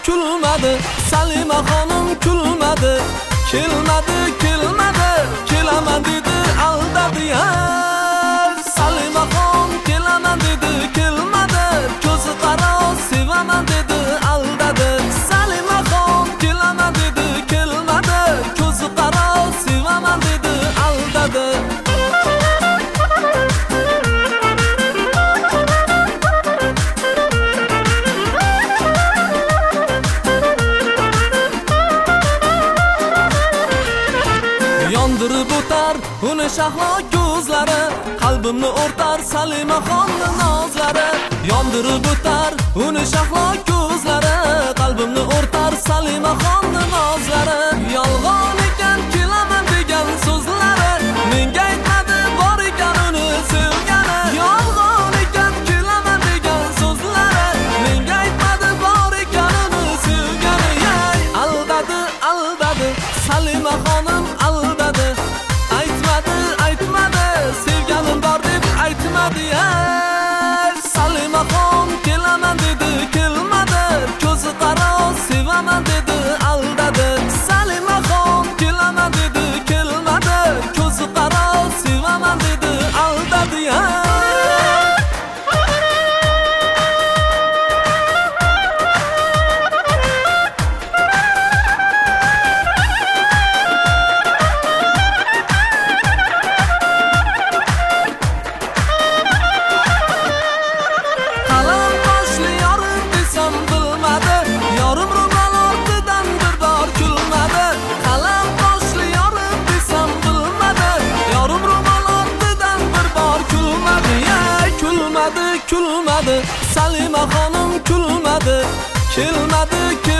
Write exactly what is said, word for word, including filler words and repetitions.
kulmadi, Salima xonim kulmadi. Kelmadi, kelmadi, kelaman dedi, aldadi ya. Salima xon kelaman dedi, kelmadi, ko'zi qaro sevaman dedi, aldadi. Salima xon kelaman dedi, kelmadi, ko'zi qaro sevaman dedi, aldadi. Yondirib o'tar uni shahlo ko'zlari, qalbimni o'rtar Salima xonning nozlari. Yondirib o'tar uni shahlo ko'zlari, qalbimni o'rtar Salima xonning nozlari. Yolg'on ekan kelaman degan so'zlari, menga aytmadi bor ekan uni sevgani. Yolg'on ekan kelaman degan so'zlari, menga aytmadi bor ekan uni sevgani. Yay, aldadi, aldadi, Salima xonim aldadi. Aytmadi, aytmadi, sevganim bor deb aytmadi. Ey, Salima xon kelaman dedi, kelmadi, ko'zi qaro sevaman dedi, aldadi. Salima xon kelaman dedi, kelmadi, ko'zi qaro sevaman dedi, aldadi. Kulmadi, Salima xonim kulmadi. Kelmadi,